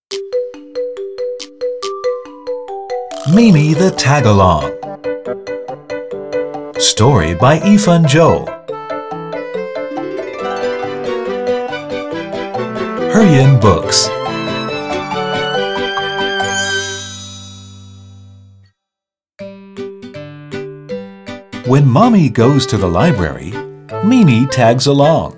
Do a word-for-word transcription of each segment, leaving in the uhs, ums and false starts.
Mimi the Tagalong. Story by Ifan Zhou. Hurrian Books. When Mommy goes to the library, Mimi tags along.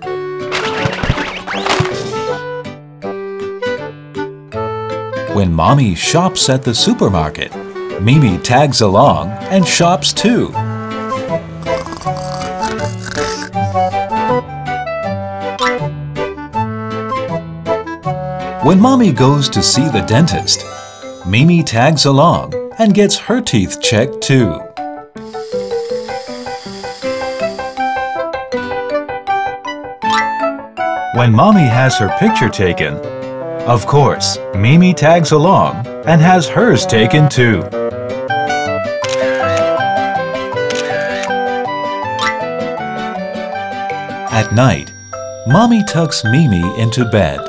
When Mommy shops at the supermarket, Mimi tags along and shops too. When Mommy goes to see the dentist, Mimi tags along and gets her teeth checked too. When Mommy has her picture taken, of course, Mimi tags along and has hers taken too. At night, Mommy tucks Mimi into bed.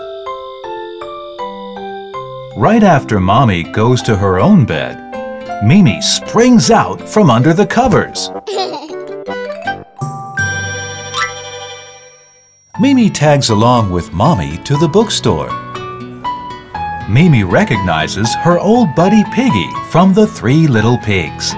Right after Mommy goes to her own bed, Mimi springs out from under the covers. Mimi tags along with Mommy to the bookstore. Mimi recognizes her old buddy Piggy from the Three Little Pigs.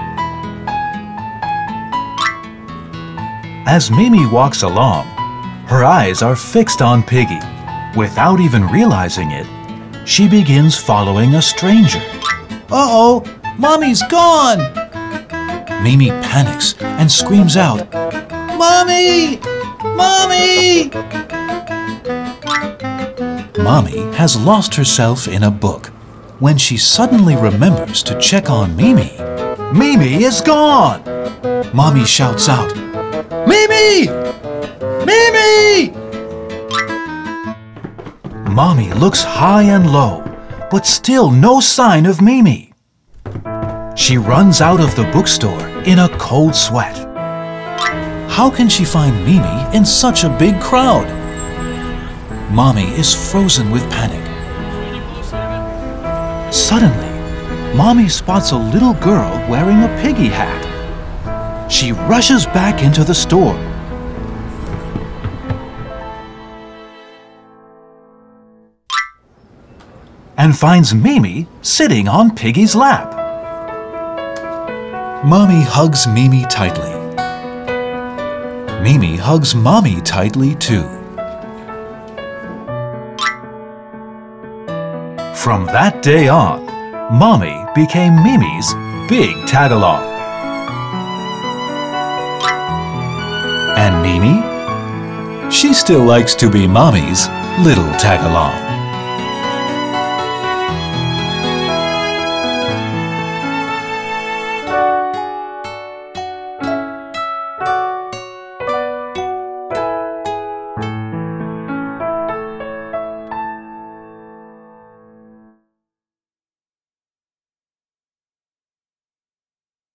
As Mimi walks along, her eyes are fixed on Piggy. Without even realizing it, she begins following a stranger. Uh-oh! Mommy's gone! Mimi panics and screams out, "Mommy! Mommy!" Mommy has lost herself in a book when she suddenly remembers to check on Mimi. Mimi is gone! Mommy shouts out, "Mimi! Mimi!" Mommy looks high and low, but still no sign of Mimi. She runs out of the bookstore in a cold sweat. How can she find Mimi in such a big crowd? Mommy is frozen with panic. Suddenly, Mommy spots a little girl wearing a piggy hat. She rushes back into the store. And finds Mimi sitting on Piggy's lap. Mommy hugs Mimi tightly. Mimi hugs Mommy tightly too. From that day on, Mommy became Mimi's big tagalong. And Mimi? She still likes to be Mommy's little tagalong.